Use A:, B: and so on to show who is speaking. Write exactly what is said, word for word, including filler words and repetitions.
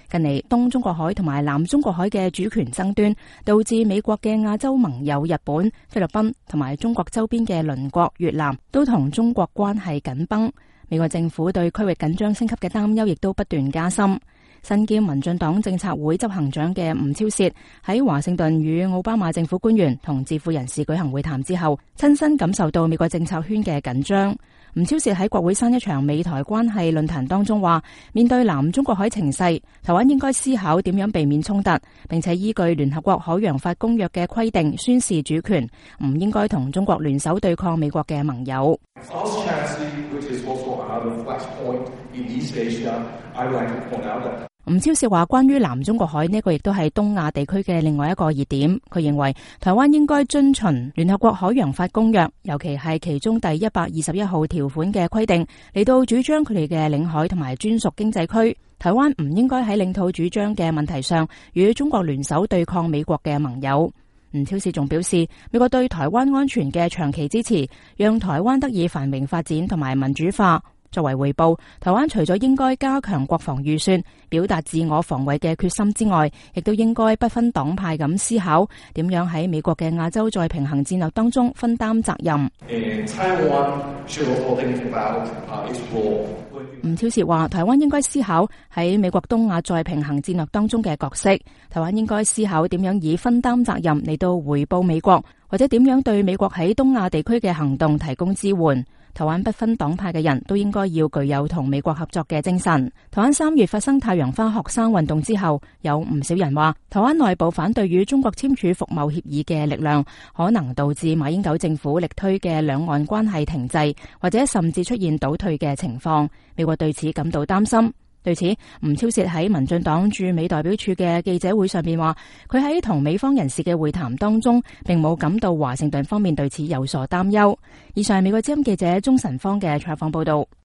A: 近嚟東中國海同埋南中國海嘅主權爭端，導致美國嘅亞洲盟友日本、菲律賓同埋中國周邊嘅鄰國越南都同中國關係緊繃。美國政府對區域緊張升級嘅擔憂亦都不斷加深。身兼民進黨政策會執行長嘅吳釗燮喺華盛頓與奧巴馬政府官員同智庫人士舉行會談之後，親身感受到美國政策圈嘅緊張。吳釗燮喺國會山一場美台關係論壇當中話，面對南中國海情勢，台灣應該思考點樣避免衝突，並且依據聯合國海洋法公約嘅規定宣示主權，唔應該同中國聯手對抗美國嘅盟友。吳釗燮話，關於南中國海呢個亦都係東亞地區嘅另外一個熱點。佢認為台灣應該遵循聯合國海洋法公約，尤其係其中第一百二十一號條款嘅規定，嚟到主張佢哋嘅領海同埋專屬經濟區。台灣唔應該喺領土主張嘅問題上與中國聯手對抗美國嘅盟友。吳釗燮仲表示，美國對台灣安全嘅長期支持，讓台灣得以繁榮發展同埋民主化。作為回報，台灣除咗應該加強國防預算，表達自我防衛嘅決心之外，亦都應該不分黨派咁思考點樣喺美國嘅亞洲再平衡戰略當中分擔責任。吳釗燮話，台灣應該思考喺美國東亞再平衡戰略當中嘅角色，台灣應該思考點樣以分擔責任嚟到回報美國，或者點樣對美國喺東亞地區嘅行動提供支援。台灣不分黨派嘅人都應該要具有同美國合作嘅精神。台灣三月發生太陽花學生運動之後，有唔少人話，台灣內部反對與中國簽署服貿協議嘅力量，可能導致馬英九政府力推嘅兩岸關係停滯，或者甚至出現倒退嘅情況。美國對此感到擔心。對此，吳釗燮喺民進黨駐美代表處嘅記者會上邊話，佢喺同美方人士嘅會談當中，並冇感到華盛頓方面對此有所擔憂。以上係美國之音記者鍾晨芳嘅採訪報道。